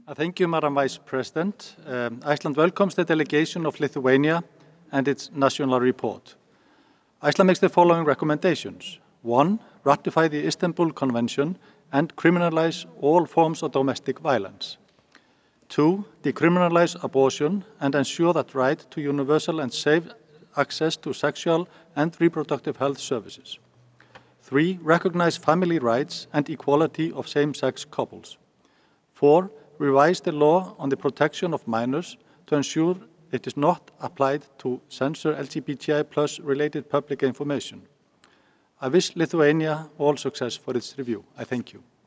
Thank you, Madam Vice President. Iceland welcomes the delegation of Lithuania and its national report. Iceland makes the following recommendations. 1. Ratify the Istanbul Convention and criminalize all forms of domestic violence. 2. Decriminalize abortion and ensure that right to universal and safe access to sexual and reproductive health services. 3. Recognize family rights and equality of same-sex couples. 4. Revise the law on the protection of minors to ensure it is not applied to censor LGBTI+ related public information. I wish Lithuania all success for its review. I thank you.